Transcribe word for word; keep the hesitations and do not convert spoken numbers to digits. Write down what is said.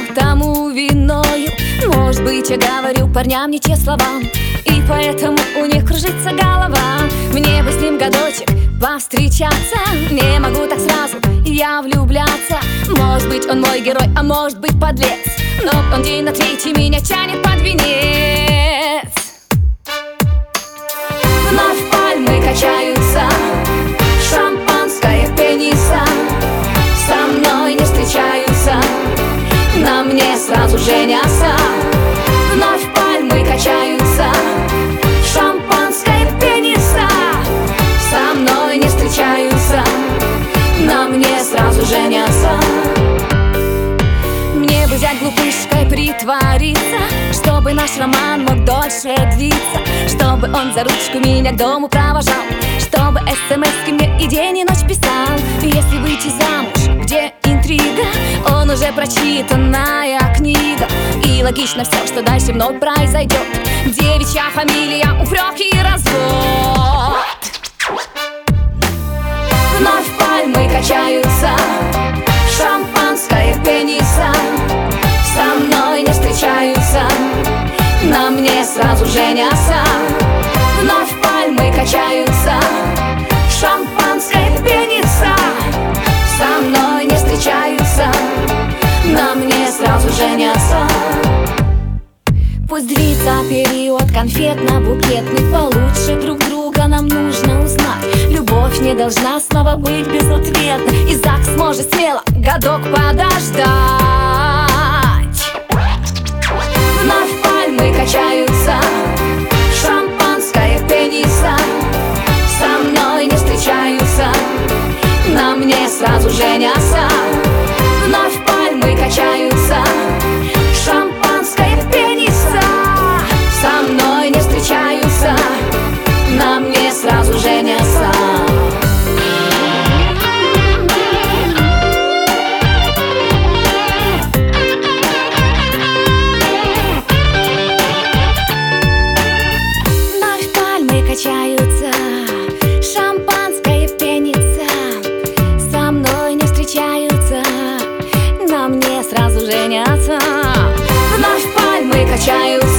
тому виною. Может быть, я говорю парням не те слова, и поэтому у них кружится голова. Мне бы с ним годочек повстречаться, не могу так сразу я влюбляться. Может быть, он мой герой, а может быть, подлец, но он день на третий меня тянет под венец. Вновь пальмы качаются, шампанское пенится, со мной не встречаются, на мне сразу женятся. Вновь пальмы качаются, шампанское пенится, со мной не встречаются, на мне сразу женятся. Мне бы взять глупышкой притвориться, чтобы наш роман мог дольше длиться, чтобы он за ручку меня к дому провожал, чтобы смс-ки мне и день и ночь писал. Если выйти замуж, где интрига, он уже прочитанная книга, и логично все, что дальше вновь произойдет. Девичья фамилия, упрек и развод. Вновь пальмы качаются, шампанское пенится, со мной не встречаются, на мне сразу женятся. Вновь пальмы качаются, шампанское пенится, со мной не встречаются, на мне сразу женятся. Пусть длится период конфетно-букетный, получше друг друга нам нужно узнать. Любовь не должна снова быть безответной, и ЗАГС может смело годок подождать. Вновь пальмы качаются, шампанское пенится, со мной не встречаются, на мне сразу женятся. Вновь пальмы качаются, шампанское пенится, со мной не встречаются, на мне сразу женятся. Вновь пальмы качаются, шампанское пенится, со мной не встречаются, на мне сразу женятся. Вновь пальмы качаются,